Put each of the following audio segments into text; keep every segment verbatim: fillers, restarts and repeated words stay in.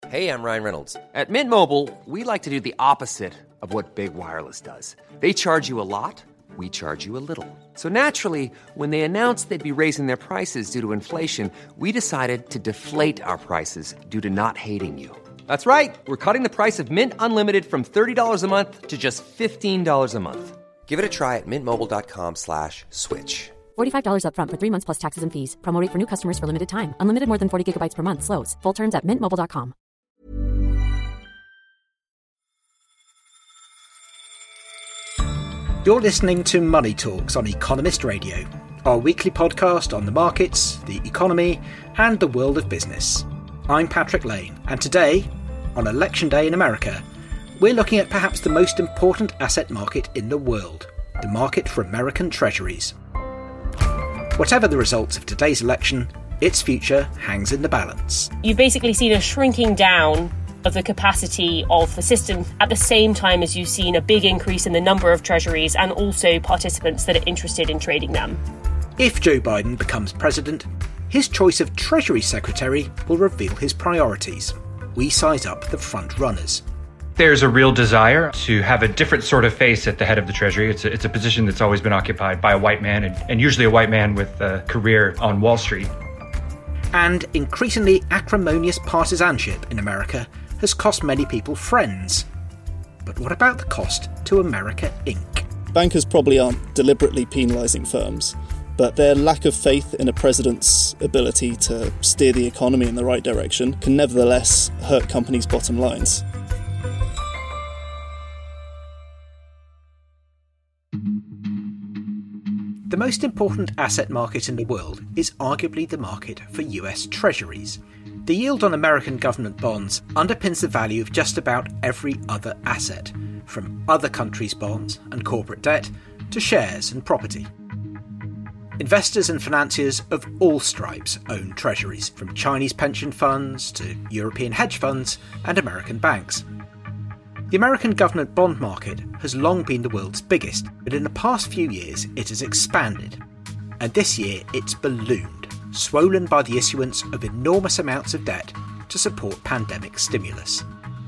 Hey, I'm Ryan Reynolds. At Mint Mobile, we like to do the opposite of what Big Wireless does. They charge you a lot, we charge you a little. So naturally, when they announced they'd be raising their prices due to inflation, we decided to deflate our prices due to not hating you. That's right. We're cutting the price of Mint Unlimited from thirty dollars a month to just fifteen dollars a month. Give it a try at mintmobile.com slash switch. forty-five dollars up front for three months plus taxes and fees. Promo rate for new customers for limited time. Unlimited more than forty gigabytes per month. Slows full terms at mint mobile dot com. You're listening to Money Talks on Economist Radio, our weekly podcast on the markets, the economy, and the world of business. I'm Patrick Lane, and today, on Election Day in America, we're looking at perhaps the most important asset market in the world, the market for American treasuries. Whatever the results of today's election, its future hangs in the balance. You've basically seen a shrinking down of the capacity of the system at the same time as you've seen a big increase in the number of treasuries and also participants that are interested in trading them. If Joe Biden becomes president, his choice of Treasury Secretary will reveal his priorities. We size up the front runners. There's a real desire to have a different sort of face at the head of the Treasury. It's a, it's a position that's always been occupied by a white man, and, and usually a white man with a career on Wall Street. And increasingly acrimonious partisanship in America has cost many people friends. But what about the cost to America Incorporated? Bankers probably aren't deliberately penalising firms, but their lack of faith in a president's ability to steer the economy in the right direction can nevertheless hurt companies' bottom lines. The most important asset market in the world is arguably the market for U S Treasuries. The yield on American government bonds underpins the value of just about every other asset, from other countries' bonds and corporate debt to shares and property. Investors and financiers of all stripes own treasuries, from Chinese pension funds to European hedge funds and American banks. The American government bond market has long been the world's biggest, but in the past few years it has expanded. And this year it's ballooned, swollen by the issuance of enormous amounts of debt to support pandemic stimulus.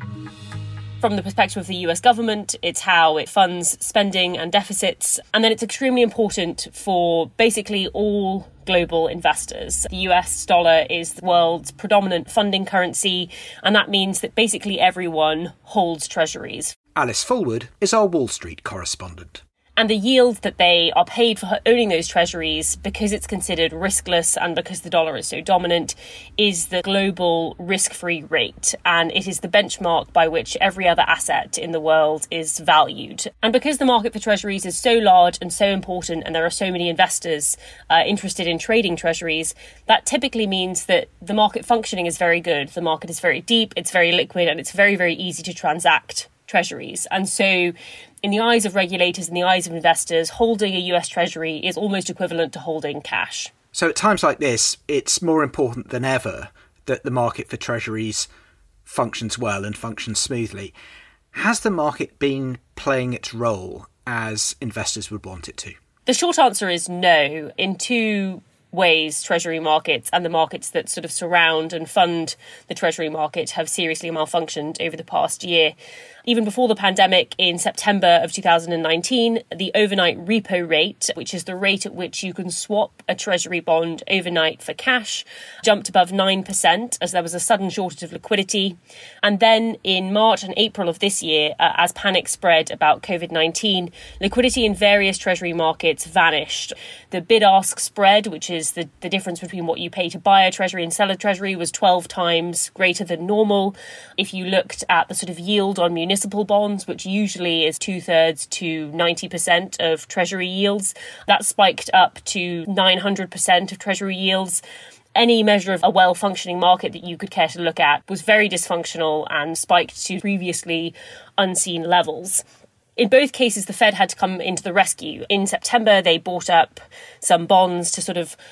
From the perspective of the U S government, it's how it funds spending and deficits. And then it's extremely important for basically all global investors. The U S dollar is the world's predominant funding currency, and that means that basically everyone holds treasuries. Alice Fulwood is our Wall Street correspondent. And the yield that they are paid for owning those treasuries, because it's considered riskless and because the dollar is so dominant, is the global risk-free rate. And it is the benchmark by which every other asset in the world is valued. And because the market for treasuries is so large and so important, and there are so many investors uh, interested in trading treasuries, that typically means that the market functioning is very good. The market is very deep, it's very liquid, and it's very, very easy to transact treasuries. And so in the eyes of regulators, in the eyes of investors, holding a U S Treasury is almost equivalent to holding cash. So at times like this, it's more important than ever that the market for treasuries functions well and functions smoothly. Has the market been playing its role as investors would want it to? The short answer is no, in two ways. Treasury markets and the markets that sort of surround and fund the treasury market have seriously malfunctioned over the past year. Even before the pandemic, in September of two thousand nineteen, the overnight repo rate, which is the rate at which you can swap a treasury bond overnight for cash, jumped above nine percent as there was a sudden shortage of liquidity. And then in March and April of this year, uh, as panic spread about covid nineteen, liquidity in various treasury markets vanished. The bid-ask spread, which is the, the difference between what you pay to buy a treasury and sell a treasury, was twelve times greater than normal. If you looked at the sort of yield on municipal Municipal bonds, which usually is two-thirds to ninety percent of Treasury yields, that spiked up to nine hundred percent of Treasury yields. Any measure of a well-functioning market that you could care to look at was very dysfunctional and spiked to previously unseen levels. In both cases, the Fed had to come into the rescue. In September, they bought up some bonds to sort of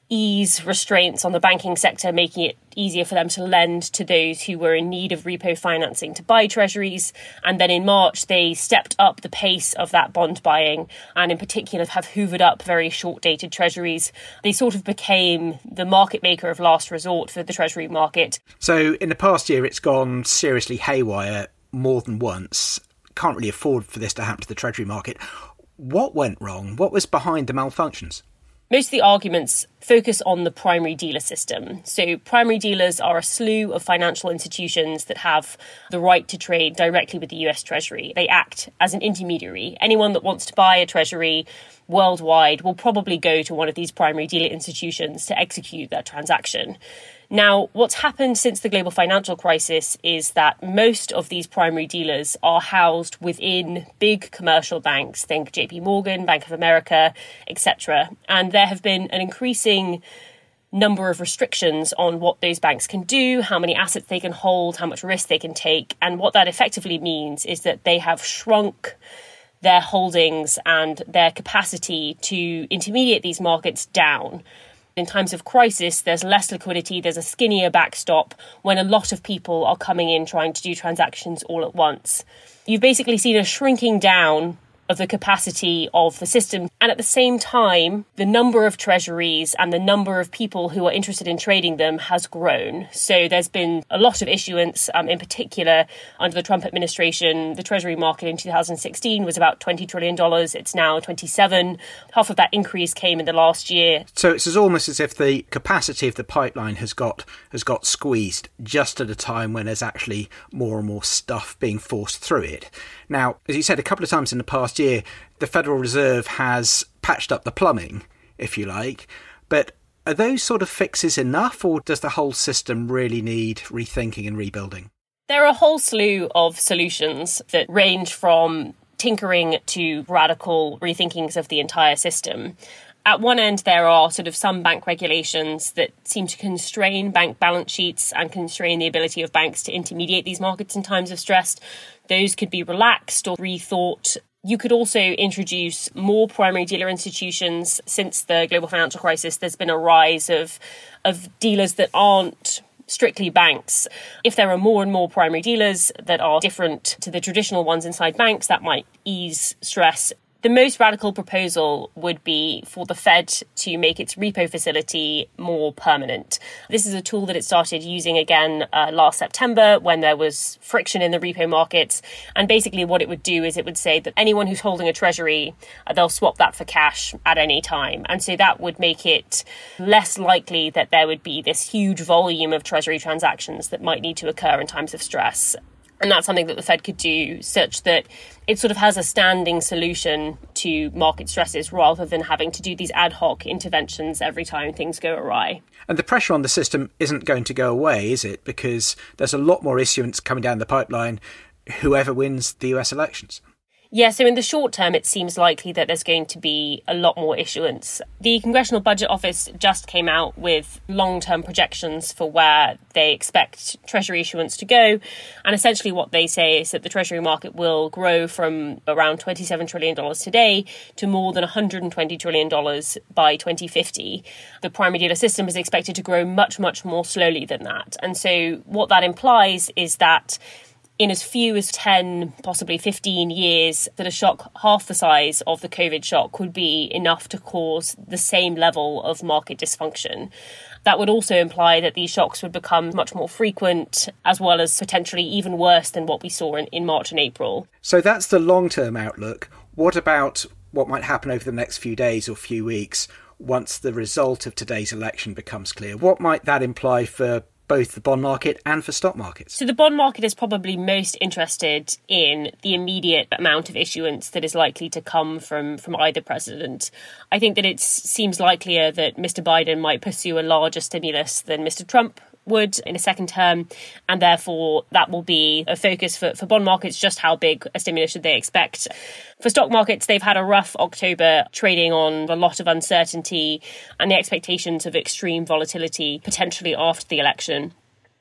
ease restraints on the banking sector, making it easier for them to lend to those who were in need of repo financing to buy treasuries. And then in March, they stepped up the pace of that bond buying and in particular have hoovered up very short-dated treasuries. They sort of became the market maker of last resort for the treasury market. So in the past year, it's gone seriously haywire more than once. Can't really afford for this to happen to the treasury market. What went wrong? What was behind the malfunctions? Most of the arguments focus on the primary dealer system. So primary dealers are a slew of financial institutions that have the right to trade directly with the U S Treasury. They act as an intermediary. Anyone that wants to buy a treasury worldwide will probably go to one of these primary dealer institutions to execute that transaction. Now, what's happened since the global financial crisis is that most of these primary dealers are housed within big commercial banks, think J P Morgan, Bank of America, et cetera. And there have been an increasing number of restrictions on what those banks can do, how many assets they can hold, how much risk they can take. And what that effectively means is that they have shrunk their holdings and their capacity to intermediate these markets down. In times of crisis, there's less liquidity, there's a skinnier backstop when a lot of people are coming in trying to do transactions all at once. You've basically seen a shrinking down of the capacity of the system. And at the same time, the number of treasuries and the number of people who are interested in trading them has grown. So there's been a lot of issuance, um, in particular under the Trump administration. The treasury market in two thousand sixteen was about twenty trillion dollars. It's now twenty-seven. Half of that increase came in the last year. So it's almost as if the capacity of the pipeline has got has got squeezed just at a time when there's actually more and more stuff being forced through it. Now, as you said, a couple of times in the past year, the Federal Reserve has patched up the plumbing, if you like. But are those sort of fixes enough, or does the whole system really need rethinking and rebuilding? There are a whole slew of solutions that range from tinkering to radical rethinkings of the entire system. At one end, there are sort of some bank regulations that seem to constrain bank balance sheets and constrain the ability of banks to intermediate these markets in times of stress. Those could be relaxed or rethought. You could also introduce more primary dealer institutions. Since the global financial crisis, there's been a rise of, of dealers that aren't strictly banks. If there are more and more primary dealers that are different to the traditional ones inside banks, that might ease stress. The most radical proposal would be for the Fed to make its repo facility more permanent. This is a tool that it started using again uh, last September when there was friction in the repo markets. And basically what it would do is it would say that anyone who's holding a treasury, uh, they'll swap that for cash at any time. And so that would make it less likely that there would be this huge volume of treasury transactions that might need to occur in times of stress. And that's something that the Fed could do such that it sort of has a standing solution to market stresses rather than having to do these ad hoc interventions every time things go awry. And the pressure on the system isn't going to go away, is it? Because there's a lot more issuance coming down the pipeline, whoever wins the U S elections. Yeah, so in the short term, it seems likely that there's going to be a lot more issuance. The Congressional Budget Office just came out with long-term projections for where they expect Treasury issuance to go. And essentially what they say is that the Treasury market will grow from around twenty-seven trillion dollars today to more than one hundred twenty trillion dollars by twenty fifty. The primary dealer system is expected to grow much, much more slowly than that. And so what that implies is that in as few as ten, possibly fifteen years, that a shock half the size of the COVID shock would be enough to cause the same level of market dysfunction. That would also imply that these shocks would become much more frequent, as well as potentially even worse than what we saw in, in March and April. So that's the long-term outlook. What about what might happen over the next few days or few weeks once the result of today's election becomes clear? What might that imply for both the bond market and for stock markets? So the bond market is probably most interested in the immediate amount of issuance that is likely to come from, from either president. I think that it seems likelier that Mister Biden might pursue a larger stimulus than Mister Trump would in a second term, and therefore that will be a focus for, for bond markets, just how big a stimulus should they expect. For stock markets, they've had a rough October, trading on a lot of uncertainty and the expectations of extreme volatility potentially after the election.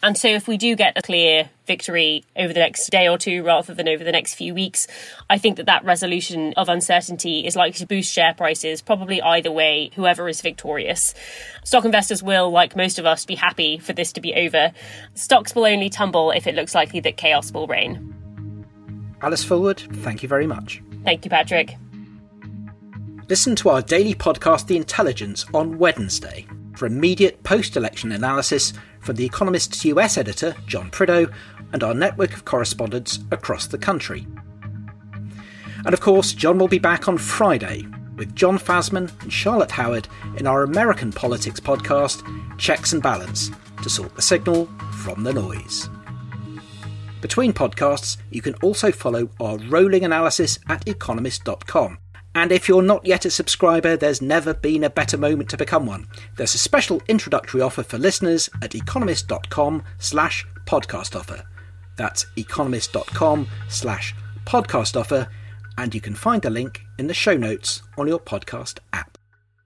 And so if we do get a clear victory over the next day or two rather than over the next few weeks, I think that that resolution of uncertainty is likely to boost share prices, probably either way, whoever is victorious. Stock investors will, like most of us, be happy for this to be over. Stocks will only tumble if it looks likely that chaos will reign. Alice Fulwood, thank you very much. Thank you, Patrick. Listen to our daily podcast, The Intelligence, on Wednesday for immediate post-election analysis from The Economist's U S editor, John Prideaux, and our network of correspondents across the country. And of course, John will be back on Friday with John Fasman and Charlotte Howard in our American politics podcast, Checks and Balance, to sort the signal from the noise. Between podcasts, you can also follow our rolling analysis at economist dot com. And if you're not yet a subscriber, there's never been a better moment to become one. There's a special introductory offer for listeners at economist dot com slash podcast offer. That's economist dot com slash podcast offer, and you can find the link in the show notes on your podcast app.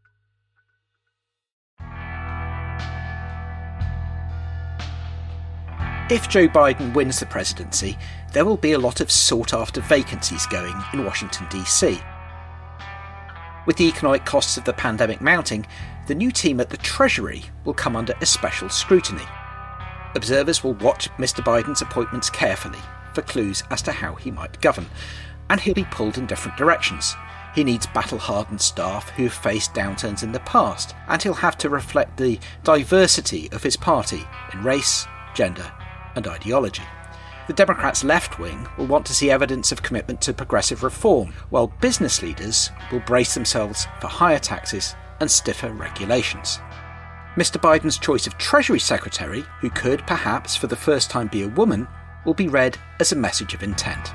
If Joe Biden wins the presidency, there will be a lot of sought-after vacancies going in Washington, D C. With the economic costs of the pandemic mounting, the new team at the Treasury will come under especial scrutiny. Observers will watch Mister Biden's appointments carefully for clues as to how he might govern, and he'll be pulled in different directions. He needs battle-hardened staff who have faced downturns in the past, and he'll have to reflect the diversity of his party in race, gender, and ideology. The Democrats' left wing will want to see evidence of commitment to progressive reform, while business leaders will brace themselves for higher taxes and stiffer regulations. Mister Biden's choice of Treasury Secretary, who could perhaps for the first time be a woman, will be read as a message of intent.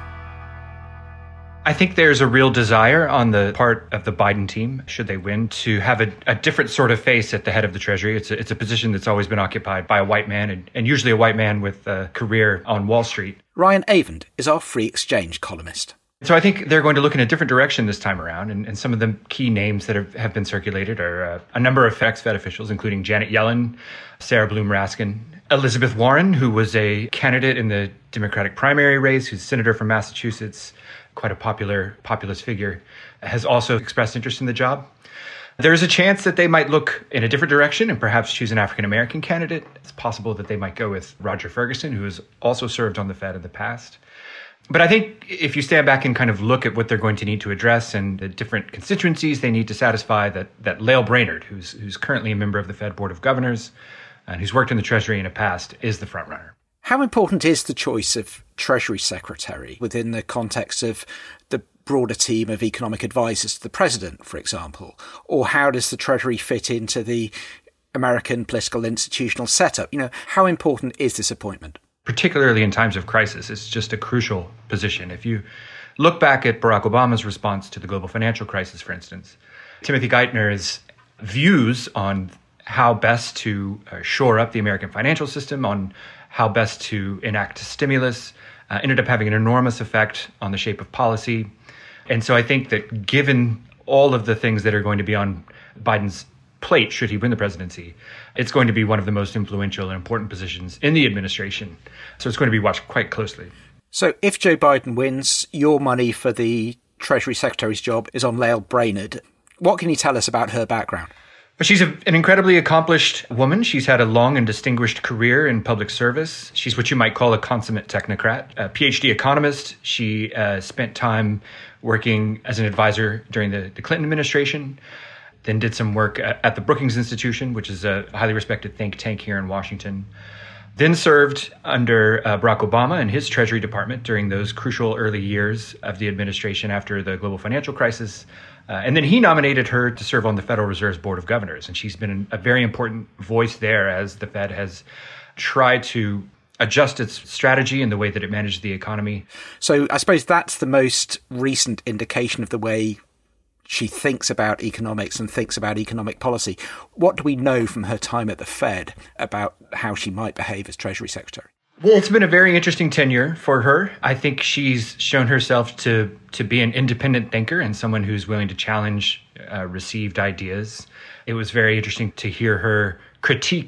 I think there's a real desire on the part of the Biden team, should they win, to have a, a different sort of face at the head of the Treasury. It's a, it's a position that's always been occupied by a white man, and, and usually a white man with a career on Wall Street. Ryan Avent is our Free Exchange columnist. So I think they're going to look in a different direction this time around, and, and some of the key names that have, have been circulated are uh, a number of ex-Fed officials, including Janet Yellen, Sarah Bloom Raskin, Elizabeth Warren, who was a candidate in the Democratic primary race, who's senator from Massachusetts, quite a popular populist figure, has also expressed interest in the job. There's a chance that they might look in a different direction and perhaps choose an African-American candidate. It's possible that they might go with Roger Ferguson, who has also served on the Fed in the past. But I think if you stand back and kind of look at what they're going to need to address and the different constituencies they need to satisfy, that, that Lael Brainard, who's, who's currently a member of the Fed Board of Governors and who's worked in the Treasury in the past, is the frontrunner. How important is the choice of Treasury Secretary within the context of the broader team of economic advisors to the president, for example? Or how does the Treasury fit into the American political institutional setup? You know, how important is this appointment? Particularly in times of crisis, it's just a crucial position. If you look back at Barack Obama's response to the global financial crisis, for instance, Timothy Geithner's views on how best to uh, shore up the American financial system, on how best to enact stimulus, uh, ended up having an enormous effect on the shape of policy. And so I think that given all of the things that are going to be on Biden's plate, should he win the presidency, it's going to be one of the most influential and important positions in the administration. So it's going to be watched quite closely. So if Joe Biden wins, your money for the Treasury Secretary's job is on Lael Brainard. What can you tell us about her background? But she's a, an incredibly accomplished woman. She's had a long and distinguished career in public service. She's what you might call a consummate technocrat, a P H D economist. She uh, spent time working as an advisor during the, the Clinton administration, then did some work at, at the Brookings Institution, which is a highly respected think tank here in Washington. Then served under uh, Barack Obama in his Treasury Department during those crucial early years of the administration after the global financial crisis. Uh, and then he nominated her to serve on the Federal Reserve's Board of Governors. And she's been a very important voice there as the Fed has tried to adjust its strategy and the way that it managed the economy. So I suppose that's the most recent indication of the way she thinks about economics and thinks about economic policy. What do we know from her time at the Fed about how she might behave as Treasury Secretary? Well, it's been a very interesting tenure for her. I think she's shown herself to to be an independent thinker and someone who's willing to challenge uh, received ideas. It was very interesting to hear her critique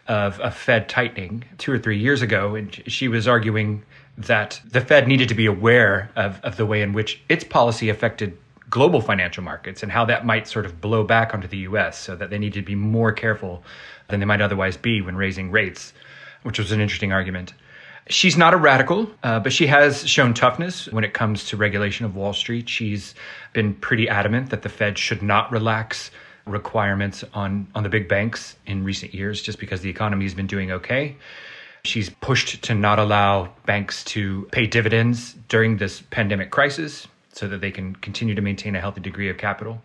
of, of Fed tightening two or three years ago, and she was arguing that the Fed needed to be aware of, of the way in which its policy affected global financial markets and how that might sort of blow back onto the U S, so that they needed to be more careful than they might otherwise be when raising rates, which was an interesting argument. She's not a radical, uh, but she has shown toughness when it comes to regulation of Wall Street. She's been pretty adamant that the Fed should not relax requirements on, on the big banks in recent years just because the economy has been doing okay. She's pushed to not allow banks to pay dividends during this pandemic crisis so that they can continue to maintain a healthy degree of capital.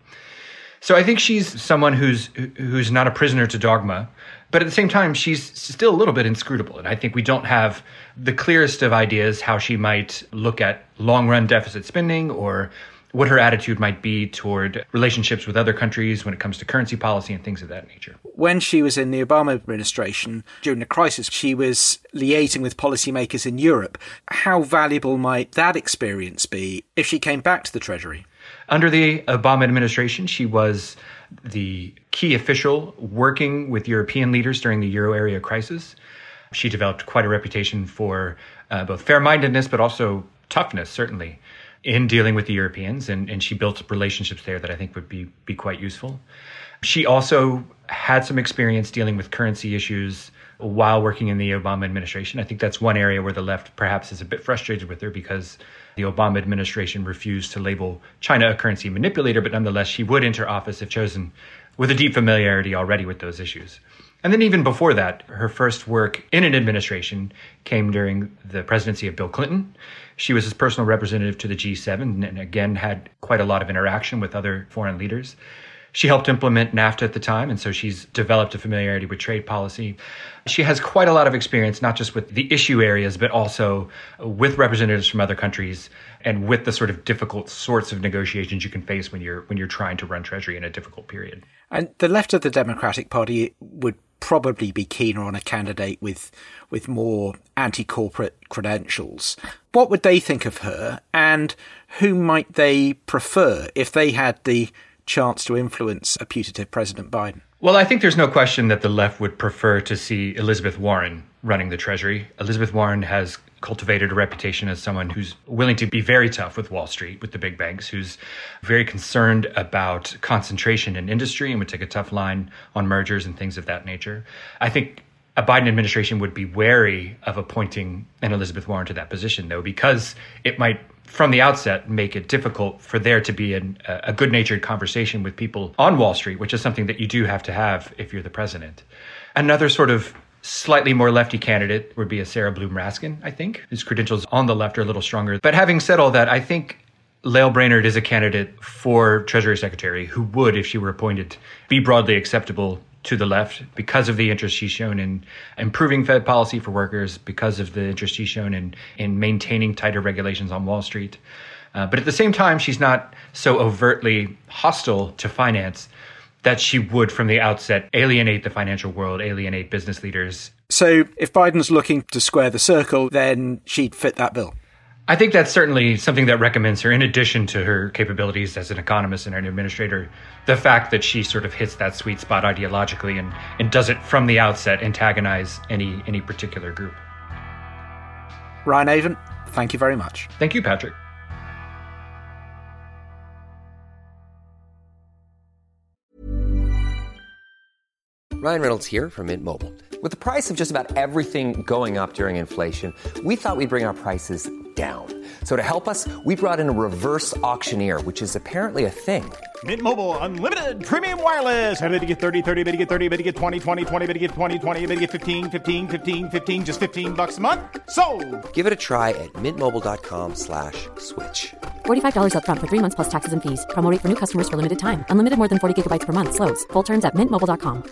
So I think she's someone who's who's not a prisoner to dogma, but at the same time, she's still a little bit inscrutable. And I think we don't have the clearest of ideas how she might look at long-run deficit spending or what her attitude might be toward relationships with other countries when it comes to currency policy and things of that nature. When she was in the Obama administration, during the crisis, she was liaising with policymakers in Europe. How valuable might that experience be if she came back to the Treasury? Under the Obama administration, she was the key official working with European leaders during the euro area crisis. She developed quite a reputation for uh, both fair-mindedness, but also toughness, certainly, in dealing with the Europeans, and, and she built relationships there that I think would be, be quite useful. She also had some experience dealing with currency issues while working in the Obama administration. I think that's one area where the left perhaps is a bit frustrated with her because the Obama administration refused to label China a currency manipulator, but nonetheless, she would enter office if chosen with a deep familiarity already with those issues. And then even before that, her first work in an administration came during the presidency of Bill Clinton. She was his personal representative to the G seven and again had quite a lot of interaction with other foreign leaders. She helped implement NAFTA at the time, and so she's developed a familiarity with trade policy. She has quite a lot of experience, not just with the issue areas, but also with representatives from other countries and with the sort of difficult sorts of negotiations you can face when you're when you're trying to run Treasury in a difficult period. And the left of the Democratic Party would probably be keener on a candidate with with more anti-corporate credentials. What would they think of her, and who might they prefer if they had the chance to influence a putative President Biden? Well, I think there's no question that the left would prefer to see Elizabeth Warren running the Treasury. Elizabeth Warren has cultivated a reputation as someone who's willing to be very tough with Wall Street, with the big banks, who's very concerned about concentration in industry and would take a tough line on mergers and things of that nature. I think a Biden administration would be wary of appointing an Elizabeth Warren to that position, though, because it might, from the outset, make it difficult for there to be an, a good-natured conversation with people on Wall Street, which is something that you do have to have if you're the president. Another sort of slightly more lefty candidate would be a Sarah Bloom Raskin, I think, whose credentials on the left are a little stronger. But having said all that, I think Lael Brainard is a candidate for Treasury Secretary who would, if she were appointed, be broadly acceptable to the left because of the interest she's shown in improving Fed policy for workers, because of the interest she's shown in, in maintaining tighter regulations on Wall Street. Uh, but at the same time, she's not so overtly hostile to finance that she would, from the outset, alienate the financial world, alienate business leaders. So if Biden's looking to square the circle, then she'd fit that bill? I think that's certainly something that recommends her, in addition to her capabilities as an economist and an administrator, the fact that she sort of hits that sweet spot ideologically and, and doesn't, from the outset, antagonize any, any particular group. Ryan Avent, thank you very much. Thank you, Patrick. Ryan Reynolds here from Mint Mobile. With the price of just about everything going up during inflation, we thought we'd bring our prices down. So to help us, we brought in a reverse auctioneer, which is apparently a thing. Mint Mobile Unlimited Premium Wireless. How to get thirty, thirty, how to get thirty, how to get twenty, twenty, twenty, how to get twenty, twenty, how to get fifteen, fifteen, fifteen, fifteen, just fifteen bucks a month? Sold! Give it a try at mintmobile.com slash switch. forty-five dollars up front for three months plus taxes and fees. Promo rate for new customers for limited time. Unlimited more than forty gigabytes per month. Slows full terms at mint mobile dot com.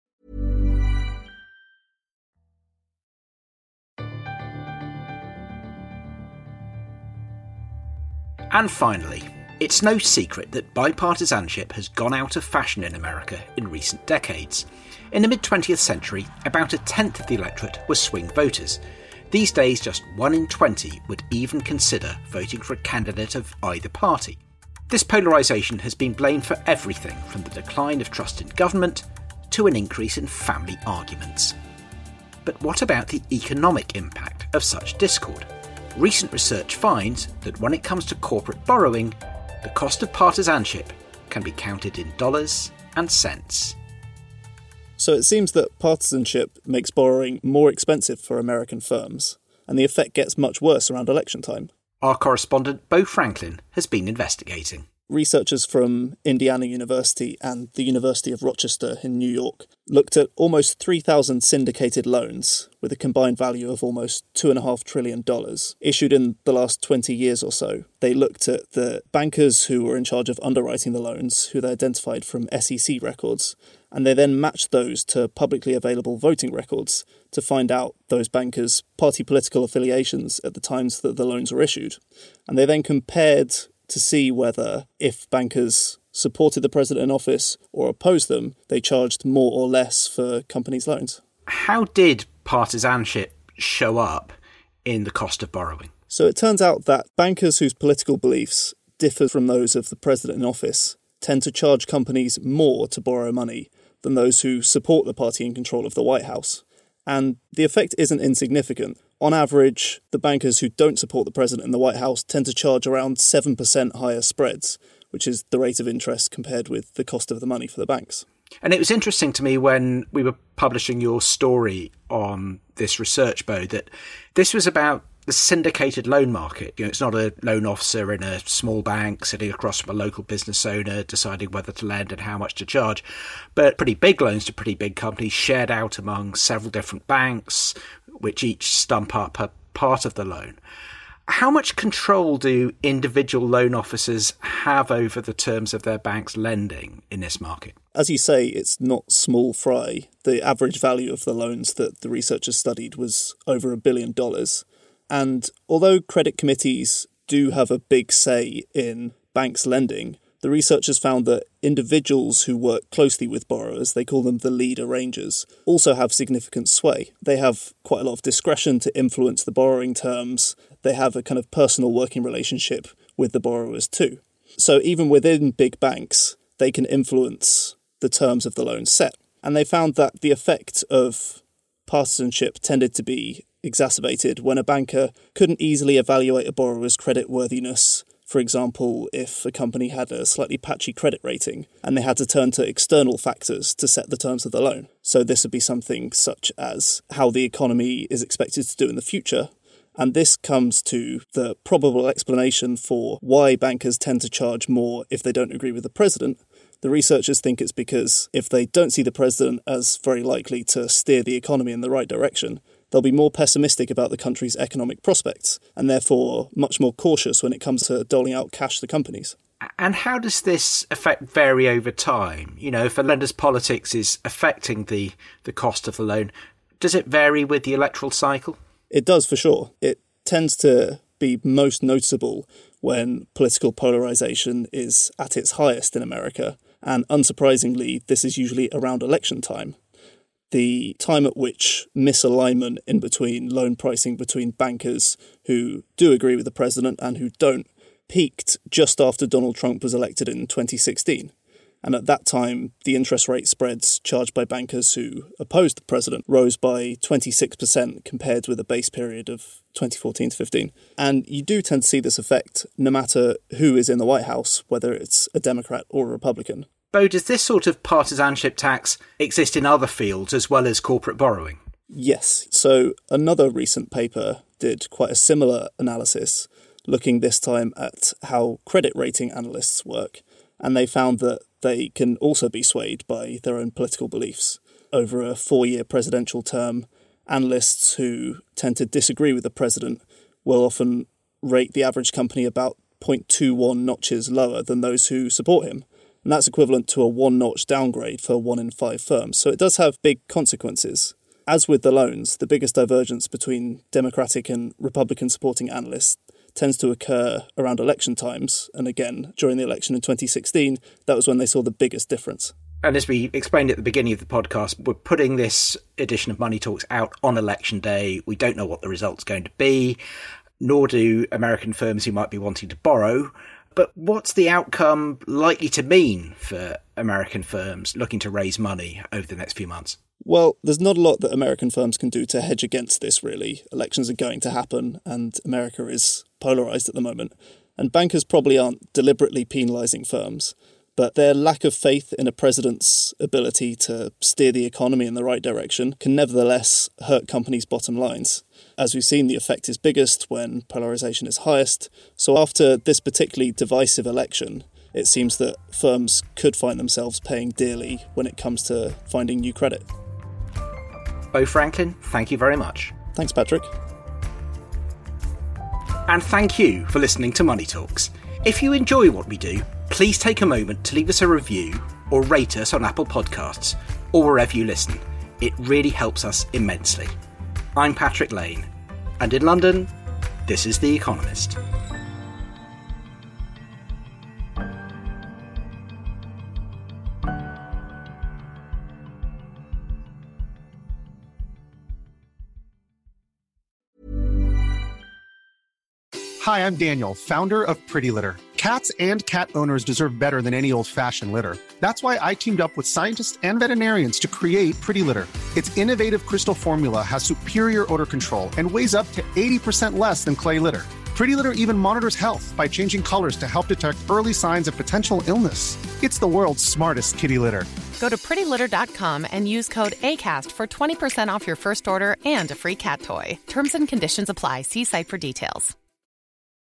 And finally, it's no secret that bipartisanship has gone out of fashion in America in recent decades. In the mid-twentieth century, about a tenth of the electorate were swing voters. These days, just one in twenty would even consider voting for a candidate of either party. This polarisation has been blamed for everything from the decline of trust in government to an increase in family arguments. But what about the economic impact of such discord? Recent research finds that when it comes to corporate borrowing, the cost of partisanship can be counted in dollars and cents. So it seems that partisanship makes borrowing more expensive for American firms, and the effect gets much worse around election time. Our correspondent Beau Franklin has been investigating. Researchers from Indiana University and the University of Rochester in New York looked at almost three thousand syndicated loans with a combined value of almost two point five trillion dollars issued in the last twenty years or so. They looked at the bankers who were in charge of underwriting the loans, who they identified from S E C records, and they then matched those to publicly available voting records to find out those bankers' party political affiliations at the times that the loans were issued. And they then compared to see whether, if bankers supported the president in office or opposed them, they charged more or less for companies' loans. How did partisanship show up in the cost of borrowing? So it turns out that bankers whose political beliefs differ from those of the president in office tend to charge companies more to borrow money than those who support the party in control of the White House. And the effect isn't insignificant. On average, the bankers who don't support the president in the White House tend to charge around seven percent higher spreads, which is the rate of interest compared with the cost of the money for the banks. And it was interesting to me when we were publishing your story on this research, Beau, that this was about the syndicated loan market. You know, it's not a loan officer in a small bank sitting across from a local business owner deciding whether to lend and how much to charge, but pretty big loans to pretty big companies shared out among several different banks, which each stump up a part of the loan. How much control do individual loan officers have over the terms of their bank's lending in this market? As you say, it's not small fry. The average value of the loans that the researchers studied was over a billion dollars. And although credit committees do have a big say in banks' lending, the researchers found that individuals who work closely with borrowers, they call them the lead arrangers, also have significant sway. They have quite a lot of discretion to influence the borrowing terms. They have a kind of personal working relationship with the borrowers too. So even within big banks, they can influence the terms of the loan set. And they found that the effect of partisanship tended to be exacerbated when a banker couldn't easily evaluate a borrower's creditworthiness. For example, if a company had a slightly patchy credit rating and they had to turn to external factors to set the terms of the loan. So this would be something such as how the economy is expected to do in the future. And this comes to the probable explanation for why bankers tend to charge more if they don't agree with the president. The researchers think it's because if they don't see the president as very likely to steer the economy in the right direction, they'll be more pessimistic about the country's economic prospects and therefore much more cautious when it comes to doling out cash to companies. And how does this effect vary over time? You know, if a lender's politics is affecting the, the cost of the loan, does it vary with the electoral cycle? It does, for sure. It tends to be most noticeable when political polarisation is at its highest in America. And unsurprisingly, this is usually around election time. The time at which misalignment in between loan pricing between bankers who do agree with the president and who don't peaked just after Donald Trump was elected in twenty sixteen. And at that time, the interest rate spreads charged by bankers who opposed the president rose by twenty-six percent compared with a base period of twenty fourteen to fifteen. And you do tend to see this effect no matter who is in the White House, whether it's a Democrat or a Republican. Beau, does this sort of partisanship tax exist in other fields as well as corporate borrowing? Yes. So another recent paper did quite a similar analysis, looking this time at how credit rating analysts work. And they found that they can also be swayed by their own political beliefs. Over a four-year presidential term, analysts who tend to disagree with the president will often rate the average company about zero point two one notches lower than those who support him. And that's equivalent to a one-notch downgrade for one in five firms. So it does have big consequences. As with the loans, the biggest divergence between Democratic and Republican supporting analysts tends to occur around election times. And again, during the election in twenty sixteen, that was when they saw the biggest difference. And as we explained at the beginning of the podcast, we're putting this edition of Money Talks out on election day. We don't know what the result's going to be, nor do American firms who might be wanting to borrow. But what's the outcome likely to mean for American firms looking to raise money over the next few months? Well, there's not a lot that American firms can do to hedge against this, really. Elections are going to happen, and America is polarised at the moment. And bankers probably aren't deliberately penalising firms, but their lack of faith in a president's ability to steer the economy in the right direction can nevertheless hurt companies' bottom lines. As we've seen, the effect is biggest when polarisation is highest. So after this particularly divisive election, it seems that firms could find themselves paying dearly when it comes to finding new credit. Bo Franklin, thank you very much. Thanks, Patrick. And thank you for listening to Money Talks. If you enjoy what we do, please take a moment to leave us a review or rate us on Apple Podcasts or wherever you listen. It really helps us immensely. I'm Patrick Lane, and in London, this is The Economist. Hi, I'm Daniel, founder of Pretty Litter. Cats and cat owners deserve better than any old-fashioned litter. That's why I teamed up with scientists and veterinarians to create Pretty Litter. Its innovative crystal formula has superior odor control and weighs up to eighty percent less than clay litter. Pretty Litter even monitors health by changing colors to help detect early signs of potential illness. It's the world's smartest kitty litter. Go to pretty litter dot com and use code ACAST for twenty percent off your first order and a free cat toy. Terms and conditions apply. See site for details.